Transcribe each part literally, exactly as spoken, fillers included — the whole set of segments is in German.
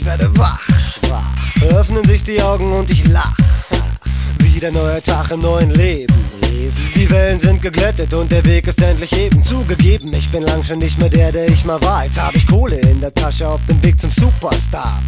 ich werde wach. Öffnen sich die Augen und ich lach. Wieder neuer Tag im neuen Leben. Die Wellen sind geglättet und der Weg ist endlich eben. Zugegeben, ich bin lang schon nicht mehr der, der ich mal war. Jetzt hab ich Kohle in der Tasche auf dem Weg zum Superstar.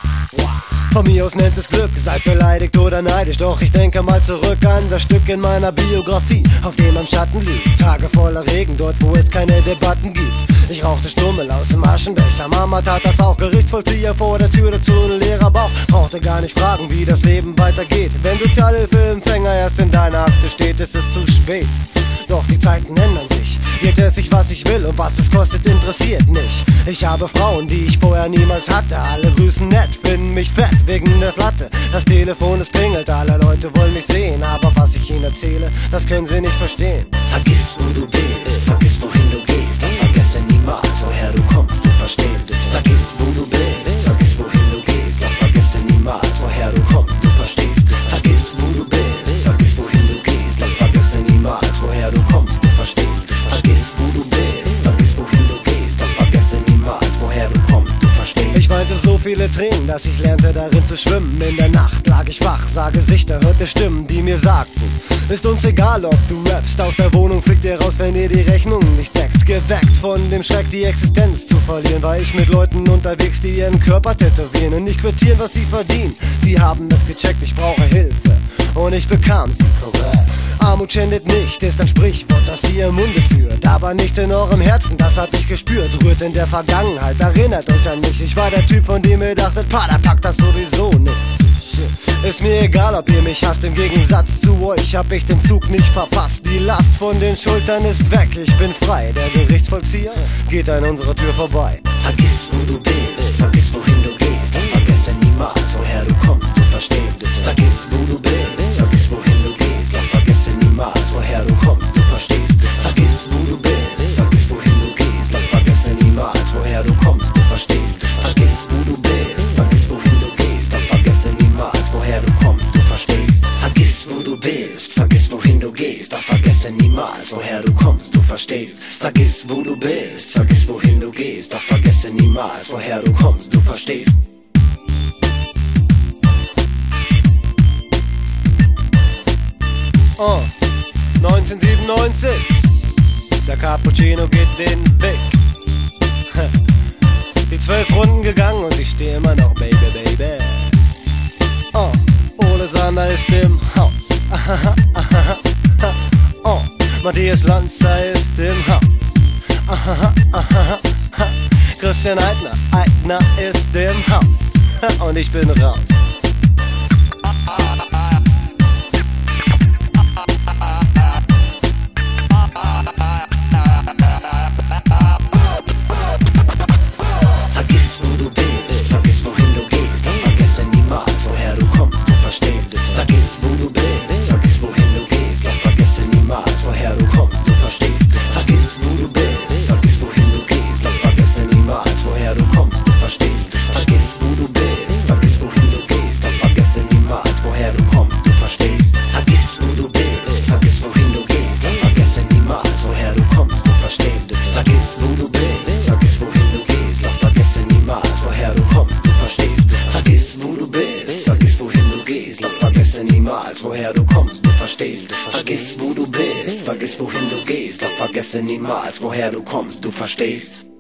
Von mir aus nennt es Glück, seid beleidigt oder neidisch. Doch ich denke mal zurück an das Stück in meiner Biografie, auf dem am Schatten liegt. Tage voller Regen, dort wo es keine Debatten gibt. Ich rauchte Stummel aus dem Aschenbecher. Mama tat das auch, Gerichtsvollzieher vor der Tür, dazu ein leerer Bauch. Brauchte gar nicht fragen, wie das Leben weitergeht. Wenn Sozialhilfeempfänger erst in deiner Akte steht, ist es zu spät. Doch die Zeiten ändern sich. Jetzt esse ich, was ich will und was es kostet, interessiert nicht. Ich habe Frauen, die ich vorher niemals hatte. Alle grüßen nett, finden mich fett wegen der Platte. Das Telefon, es klingelt, alle Leute wollen mich sehen. Aber was ich ihnen erzähle, das können sie nicht verstehen. Vergiss, wo du bist, vergiss, wohin du gehst. Doch vergesse niemals, woher du kommst, du verstehst. Vergiss, wo du bist, vergiss, wohin du gehst. Doch vergesse niemals, woher du kommst, du verstehst. Vergiss, wo du bist, vergiss, wohin du gehst. Doch vergesse niemals, woher du kommst, du verstehst. Vergiss, wo du bist, vergiss, wohin du gehst. Doch vergesse niemals, woher du kommst, du verstehst. Ich weinte so viele Tränen, dass ich lernte darin zu schwimmen. In der Nacht lag ich wach, sah Gesichter, hörte Stimmen, die mir sagten: Ist uns egal, ob du rappst, aus der Wohnung fliegt ihr raus, wenn ihr die Rechnung nicht deckt. Geweckt von dem Schreck, die Existenz zu verlieren, war ich mit Leuten unterwegs, die ihren Körper tätowieren und nicht quittieren, was sie verdienen. Sie haben das gecheckt, ich brauche Hilfe und ich bekam sie. Korrekt. Armut schändet nicht, ist ein Sprichwort, das ihr im Munde führt, aber nicht in eurem Herzen, das hab ich gespürt. Rührt in der Vergangenheit, erinnert euch an mich. Ich war der Typ, von dem ihr dachtet, pa, der packt das sowieso nicht. Ist mir egal, ob ihr mich hasst, im Gegensatz zu euch hab ich den Zug nicht verpasst. Die Last von den Schultern ist weg, ich bin frei. Der Gerichtsvollzieher geht an unserer Tür vorbei. Vergiss, wo du bist, vergiss, wohin du gehst. Doch vergesse niemals, woher du kommst, du verstehst. Vergiss, wo du bist, vergiss, wohin du gehst. Doch vergesse niemals, woher du kommst, du verstehst. Vergiss, wo du bist, vergiss, wohin du gehst. Doch vergesse niemals, woher du kommst, du verstehst. Vergiss, wo du bist, vergiss, wohin du gehst. Doch vergesse niemals, woher du kommst, du verstehst. Vergiss, wo du bist, vergiss, wohin du gehst. Doch vergesse niemals, woher du kommst, du verstehst. Vergiss, wo du bist, vergiss, wohin du gehst. Doch vergesse niemals, woher du kommst, du verstehst. Oh, neunzehnhundertsiebenundneunzig, der Cappuccino geht den Weg. Die zwölf Runden gegangen und ich stehe immer noch, Baby, Baby. Oh, Ole Sander ist im Haus. Oh, Matthias Lanzer ist im Haus. Christian Eitner, Eitner ist im Haus. Und ich bin raus. Woher du kommst, du verstehst. Vergiss, wo du bist, vergiss, wohin du gehst. Doch vergesse niemals, woher du kommst, du verstehst.